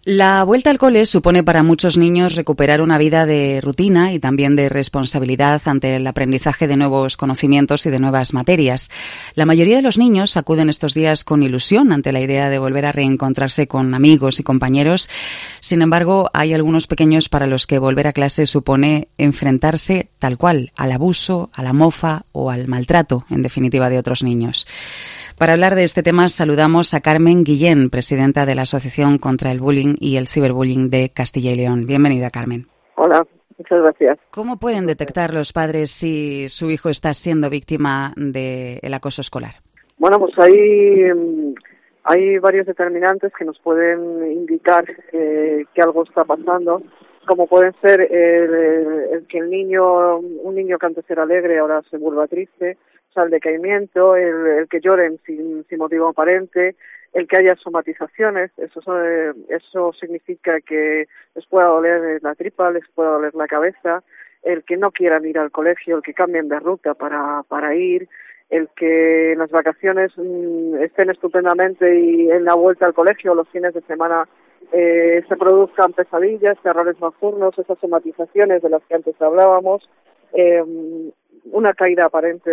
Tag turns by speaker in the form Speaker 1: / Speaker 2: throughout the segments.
Speaker 1: La vuelta al cole supone para muchos niños recuperar una vida de rutina y también de responsabilidad ante el aprendizaje de nuevos conocimientos y de nuevas materias. La mayoría de los niños acuden estos días con ilusión ante la idea de volver a reencontrarse con amigos y compañeros. Sin embargo, hay algunos pequeños para los que volver a clase supone enfrentarse tal cual al abuso, a la mofa o al maltrato, en definitiva, de otros niños. Para hablar de este tema saludamos a Carmen Guillén, presidenta de la Asociación contra el Bullying y el Ciberbullying de Castilla y León. Bienvenida, Carmen.
Speaker 2: Hola, muchas gracias.
Speaker 1: ¿Cómo pueden detectar los padres si su hijo está siendo víctima del acoso escolar?
Speaker 2: Bueno, pues hay varios determinantes que nos pueden indicar que algo está pasando, como pueden ser el que un niño que antes era alegre ahora se vuelva triste, o sea, el decaimiento, el que lloren sin motivo aparente, el que haya somatizaciones. Eso significa que les pueda doler la tripa, les pueda doler la cabeza, el que no quieran ir al colegio, el que cambien de ruta para ir, el que en las vacaciones estén estupendamente y en la vuelta al colegio los fines de semana se produzcan pesadillas, terrores nocturnos, esas somatizaciones de las que antes hablábamos, una caída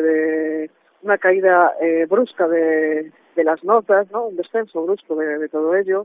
Speaker 2: brusca de las notas, ¿no? Un descenso brusco de todo ello.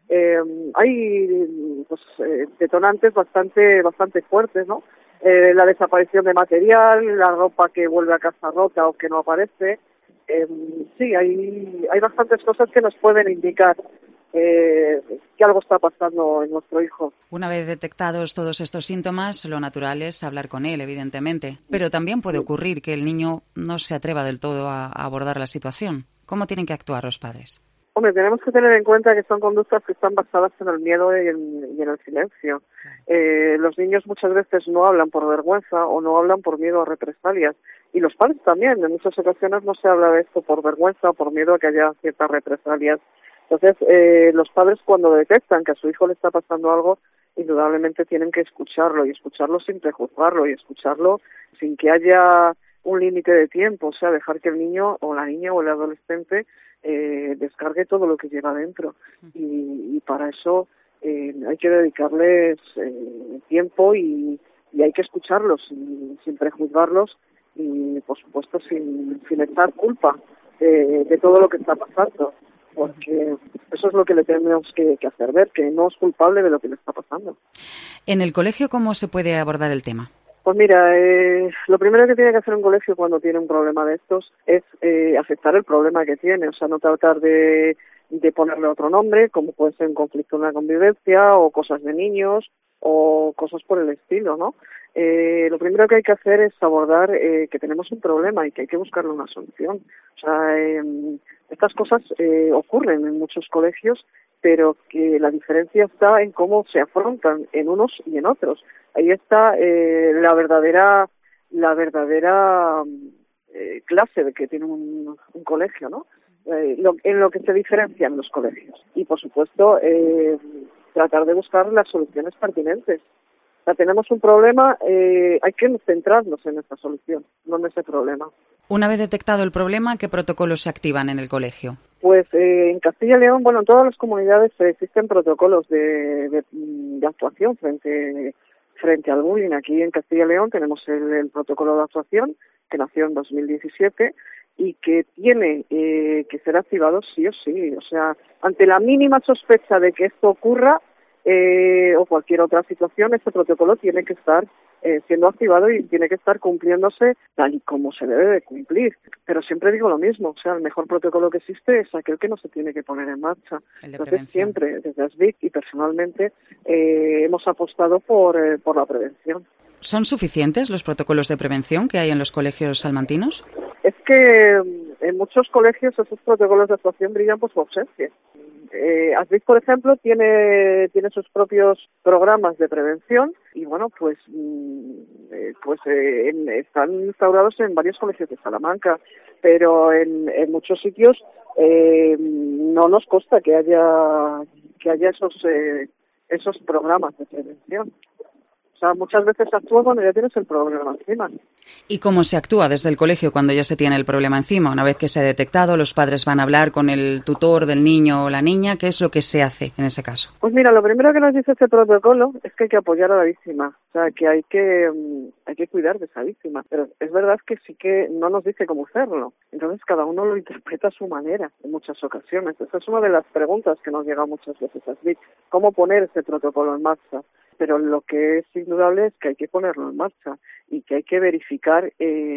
Speaker 2: Hay detonantes bastante fuertes, ¿no? La desaparición de material, la ropa que vuelve a casa rota o que no aparece. Sí, hay bastantes cosas que nos pueden indicar que algo está pasando en nuestro hijo.
Speaker 1: Una vez detectados todos estos síntomas, lo natural es hablar con él, evidentemente. Pero también puede ocurrir que el niño no se atreva del todo a abordar la situación. ¿Cómo tienen que actuar los padres?
Speaker 2: Hombre, tenemos que tener en cuenta que son conductas que están basadas en el miedo y en el silencio. Los niños muchas veces no hablan por vergüenza o no hablan por miedo a represalias. Y los padres también. En muchas ocasiones no se habla de esto por vergüenza o por miedo a que haya ciertas represalias. Entonces, los padres cuando detectan que a su hijo le está pasando algo, indudablemente tienen que escucharlo, y escucharlo sin prejuzgarlo, y escucharlo sin que haya un límite de tiempo, o sea, dejar que el niño o la niña o el adolescente descargue todo lo que lleva dentro. Y para eso hay que dedicarles tiempo y hay que escucharlos sin prejuzgarlos y, por supuesto, sin echar culpa de todo lo que está pasando. Porque eso es lo que le tenemos que hacer ver, que no es culpable de lo que le está pasando.
Speaker 1: ¿En el colegio cómo se puede abordar el tema?
Speaker 2: Pues mira, lo primero que tiene que hacer un colegio cuando tiene un problema de estos es aceptar el problema que tiene, o sea, no tratar de ponerle otro nombre, como puede ser un conflicto en la convivencia o cosas de niños o cosas por el estilo, ¿no? Lo primero que hay que hacer es abordar que tenemos un problema y que hay que buscarle una solución. O sea, estas cosas ocurren en muchos colegios, pero que la diferencia está en cómo se afrontan en unos y en otros. Ahí está la verdadera clase de que tiene un colegio, ¿no? En lo que se diferencian los colegios. Y, por supuesto, tratar de buscar las soluciones pertinentes. O sea, tenemos un problema, hay que centrarnos en esta solución, no en ese problema.
Speaker 1: Una vez detectado el problema, ¿qué protocolos se activan en el colegio?
Speaker 2: Pues en Castilla y León, bueno, en todas las comunidades existen protocolos de actuación frente al bullying. Aquí en Castilla y León tenemos el protocolo de actuación que nació en 2017 y que tiene que ser activado sí o sí. O sea, ante la mínima sospecha de que esto ocurra o cualquier otra situación, este protocolo tiene que estar siendo activado y tiene que estar cumpliéndose tal y como se debe de cumplir. Pero siempre digo lo mismo, o sea, el mejor protocolo que existe es aquel que no se tiene que poner en marcha. Entonces siempre, desde ASBIC y personalmente, hemos apostado por la prevención.
Speaker 1: ¿Son suficientes los protocolos de prevención que hay en los colegios salmantinos?
Speaker 2: Es que en muchos colegios esos protocolos de actuación brillan por su ausencia. ASBIC, por ejemplo, tiene sus propios programas de prevención y, bueno, pues están instaurados en varios colegios de Salamanca, pero en muchos sitios no nos consta que haya esos programas de prevención. O sea, muchas veces se actúa cuando ya tienes el problema encima.
Speaker 1: ¿Y cómo se actúa desde el colegio cuando ya se tiene el problema encima? Una vez que se ha detectado, los padres van a hablar con el tutor del niño o la niña. ¿Qué es lo que se hace en ese caso?
Speaker 2: Pues mira, lo primero que nos dice este protocolo es que hay que apoyar a la víctima, o sea, que hay que cuidar de esa víctima. Pero es verdad que sí que no nos dice cómo hacerlo. Entonces cada uno lo interpreta a su manera en muchas ocasiones. Esa es una de las preguntas que nos llega muchas veces a SBIC. ¿Cómo poner ese protocolo en marcha? Pero lo que es indudable es que hay que ponerlo en marcha y que hay que verificar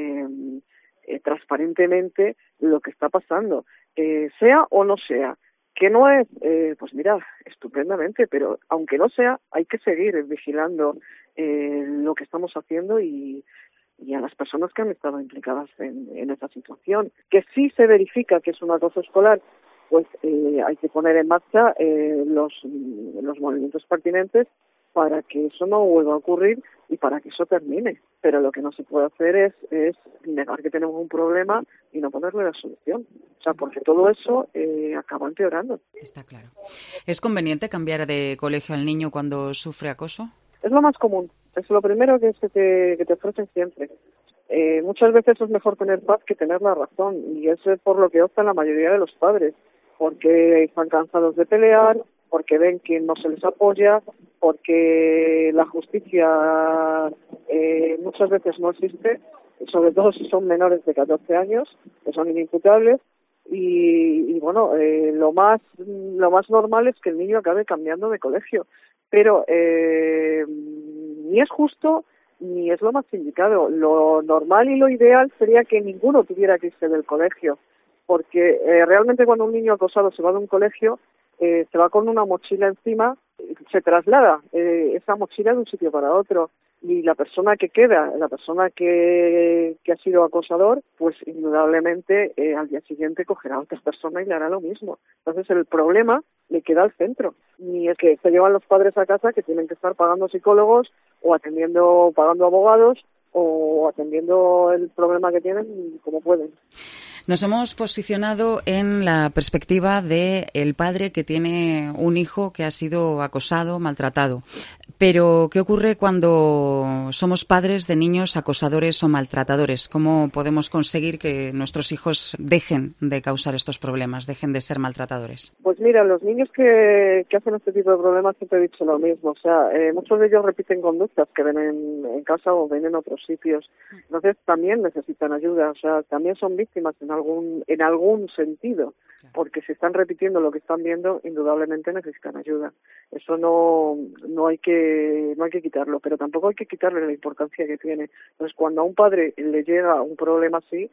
Speaker 2: transparentemente lo que está pasando, sea o no sea. Que no es, pues mira, estupendamente, pero aunque no sea, hay que seguir vigilando lo que estamos haciendo y a las personas que han estado implicadas en esa situación. Que sí se verifica que es un acoso escolar, pues hay que poner en marcha los movimientos pertinentes para que eso no vuelva a ocurrir y para que eso termine. Pero lo que no se puede hacer es negar que tenemos un problema y no ponerle la solución. O sea, porque todo eso acaba empeorando.
Speaker 1: Está claro. ¿Es conveniente cambiar de colegio al niño cuando sufre acoso?
Speaker 2: Es lo más común. Es lo primero que te ofrecen siempre. Muchas veces es mejor tener paz que tener la razón. Y eso es por lo que optan la mayoría de los padres. Porque están cansados de pelear, porque ven que no se les apoya, porque la justicia muchas veces no existe, sobre todo si son menores de 14 años, que son inimputables, y bueno, lo más normal es que el niño acabe cambiando de colegio, pero ni es justo ni es lo más indicado. Lo normal y lo ideal sería que ninguno tuviera que irse del colegio, porque realmente cuando un niño acosado se va de un colegio, se va con una mochila encima, se traslada esa mochila de un sitio para otro, y la persona que queda, la persona que ha sido acosador, pues indudablemente al día siguiente cogerá a otra persona y le hará lo mismo. Entonces el problema le queda al centro, ni es que se llevan los padres a casa que tienen que estar pagando psicólogos o pagando abogados o atendiendo el problema que tienen como pueden.
Speaker 1: Nos hemos posicionado en la perspectiva de el padre que tiene un hijo que ha sido acosado, maltratado. Pero, ¿qué ocurre cuando somos padres de niños acosadores o maltratadores? ¿Cómo podemos conseguir que nuestros hijos dejen de causar estos problemas, dejen de ser maltratadores?
Speaker 2: Pues mira, los niños que hacen este tipo de problemas siempre he dicho lo mismo. O sea, muchos de ellos repiten conductas que ven en casa o ven en otros sitios. Entonces también necesitan ayuda. O sea, también son víctimas en algún sentido. Porque si están repitiendo lo que están viendo, indudablemente necesitan ayuda. Eso no hay que quitarlo, pero tampoco hay que quitarle la importancia que tiene. Entonces, cuando a un padre le llega un problema así,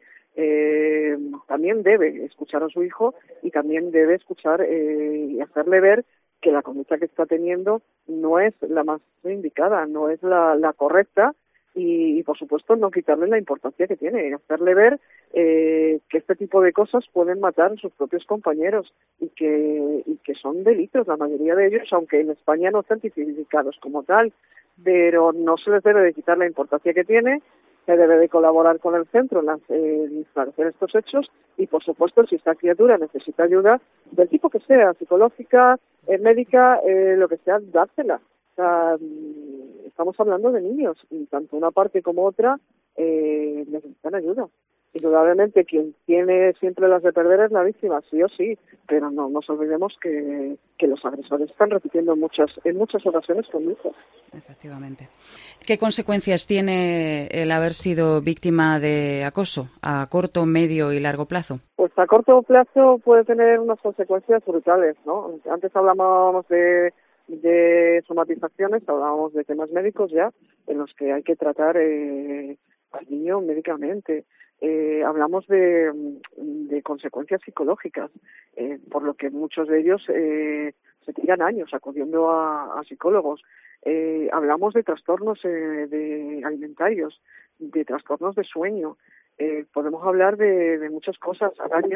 Speaker 2: también debe escuchar a su hijo y también debe escuchar y hacerle ver que la conducta que está teniendo no es la más indicada, no es la correcta, y por supuesto no quitarle la importancia que tiene, hacerle ver que este tipo de cosas pueden matar a sus propios compañeros y que son delitos, la mayoría de ellos, aunque en España no están tipificados como tal, pero no se les debe de quitar la importancia que tiene. Se debe de colaborar con el centro en esclarecer estos hechos y, por supuesto, si esta criatura necesita ayuda del tipo que sea, psicológica, médica, lo que sea, dársela. O sea, estamos hablando de niños y tanto una parte como otra necesitan ayuda. Indudablemente quien tiene siempre las de perder es la víctima, sí o sí, pero no nos olvidemos que los agresores están repitiendo en muchas ocasiones conductas.
Speaker 1: Efectivamente. ¿Qué consecuencias tiene el haber sido víctima de acoso a corto, medio y largo plazo?
Speaker 2: Pues a corto plazo puede tener unas consecuencias brutales, ¿no? Antes hablábamos de somatizaciones, hablábamos de temas médicos ya, en los que hay que tratar al niño médicamente. Hablamos de consecuencias psicológicas, por lo que muchos de ellos se tiran años acudiendo a psicólogos. Hablamos de trastornos de alimentarios, de trastornos de sueño. Podemos hablar de muchas cosas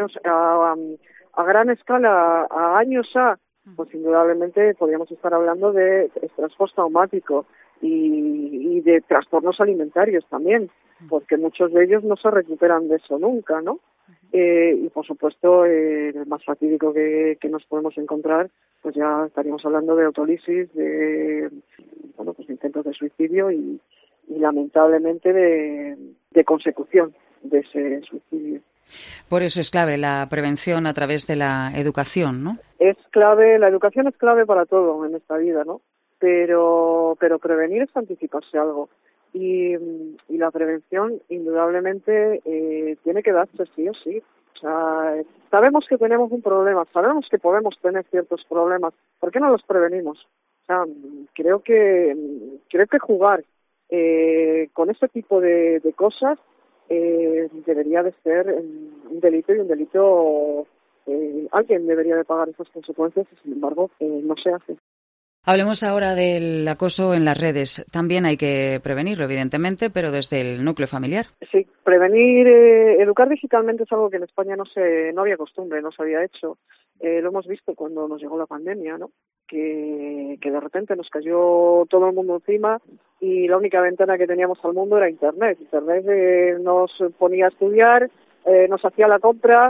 Speaker 2: a gran escala, a años pues indudablemente podríamos estar hablando de estrés postraumático y de trastornos alimentarios también, porque muchos de ellos no se recuperan de eso nunca, ¿no? Y por supuesto, el más fatídico que nos podemos encontrar, pues ya estaríamos hablando de autólisis, de intentos de suicidio y lamentablemente de consecución de ese suicidio.
Speaker 1: Por eso es clave la prevención a través de la educación, ¿no?
Speaker 2: Es clave, la educación es clave para todo en esta vida, ¿no? Pero prevenir es anticiparse a algo. Y la prevención, indudablemente, tiene que darse sí o sí. O sea, sabemos que tenemos un problema, sabemos que podemos tener ciertos problemas. ¿Por qué no los prevenimos? O sea, creo que jugar con este tipo de cosas debería de ser un delito, y un delito alguien debería de pagar esas consecuencias, y sin embargo no se hace.
Speaker 1: Hablemos ahora del acoso en las redes. También hay que prevenirlo, evidentemente, pero desde el núcleo familiar.
Speaker 2: Sí, prevenir, educar digitalmente es algo que en España no había costumbre, no se había hecho. Lo hemos visto cuando nos llegó la pandemia, ¿no? Que de repente nos cayó todo el mundo encima y la única ventana que teníamos al mundo era Internet. Internet nos ponía a estudiar, nos hacía la compra,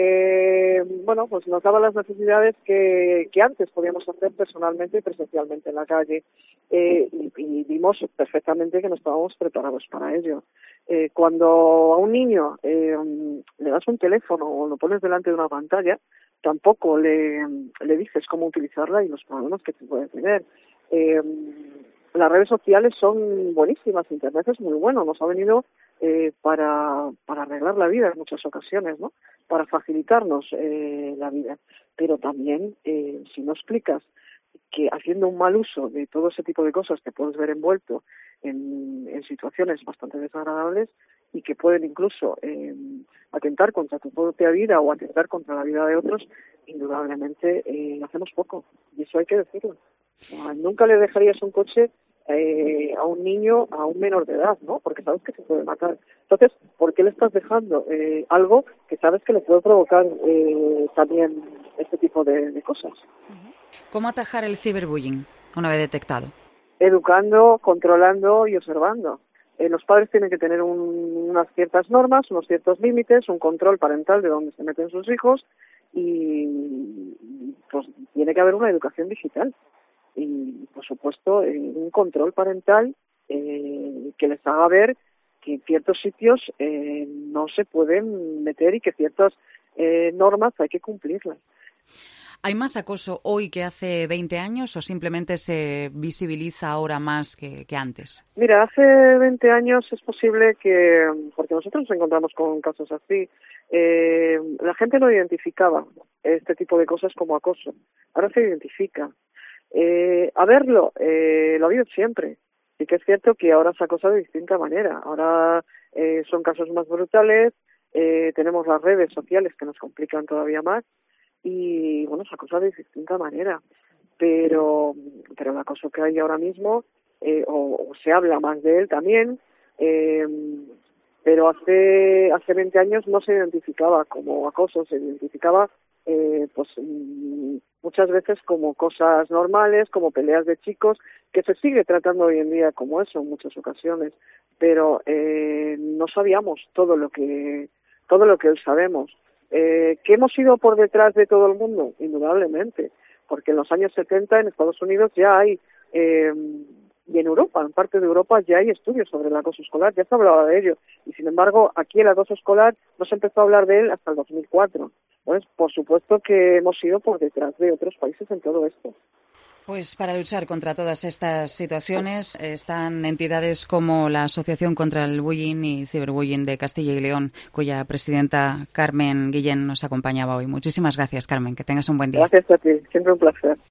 Speaker 2: pues nos daba las necesidades que antes podíamos hacer personalmente y presencialmente en la calle, y vimos perfectamente que no estábamos preparados para ello. Cuando a un niño le das un teléfono o lo pones delante de una pantalla, tampoco le dices cómo utilizarla y los problemas que se puede tener. Las redes sociales son buenísimas, Internet es muy bueno, nos ha venido para arreglar la vida en muchas ocasiones, ¿no? Para facilitarnos la vida. Pero también, si no explicas que haciendo un mal uso de todo ese tipo de cosas te puedes ver envuelto en situaciones bastante desagradables y que pueden incluso atentar contra tu propia vida o atentar contra la vida de otros, indudablemente hacemos poco, y eso hay que decirlo. Nunca le dejarías un coche a un niño, a un menor de edad, ¿no? Porque sabes que se puede matar. Entonces, ¿por qué le estás dejando algo que sabes que le puede provocar también este tipo de cosas?
Speaker 1: ¿Cómo atajar el ciberbullying una vez detectado?
Speaker 2: Educando, controlando y observando. Los padres tienen que tener unas ciertas normas, unos ciertos límites, un control parental de dónde se meten sus hijos, y pues tiene que haber una educación digital. Y, por supuesto, un control parental que les haga ver que en ciertos sitios no se pueden meter y que ciertas normas hay que cumplirlas.
Speaker 1: ¿Hay más acoso hoy que hace 20 años o simplemente se visibiliza ahora más que antes?
Speaker 2: Mira, hace 20 años es posible que, porque nosotros nos encontramos con casos así, la gente no identificaba este tipo de cosas como acoso. Ahora se identifica. Lo ha habido siempre. Sí que es cierto que ahora se acosa de distinta manera. Ahora son casos más brutales, tenemos las redes sociales que nos complican todavía más y, se acosa de distinta manera. Pero el acoso que hay ahora mismo, o se habla más de él también, pero hace 20 años no se identificaba como acoso, se identificaba muchas veces como cosas normales, como peleas de chicos, que se sigue tratando hoy en día como eso en muchas ocasiones, pero no sabíamos todo lo que hoy sabemos. ¿Que hemos ido por detrás de todo el mundo? Indudablemente, porque en los años 70 en Estados Unidos ya hay, y en Europa, en parte de Europa, ya hay estudios sobre el acoso escolar, ya se hablaba de ello, y sin embargo aquí el acoso escolar no se empezó a hablar de él hasta el 2004. Pues por supuesto que hemos ido por detrás de otros países en todo esto.
Speaker 1: Pues para luchar contra todas estas situaciones están entidades como la Asociación contra el Bullying y Ciberbullying de Castilla y León, cuya presidenta Carmen Guillén nos acompañaba hoy. Muchísimas gracias, Carmen, que tengas un buen día.
Speaker 2: Gracias a ti, siempre un placer.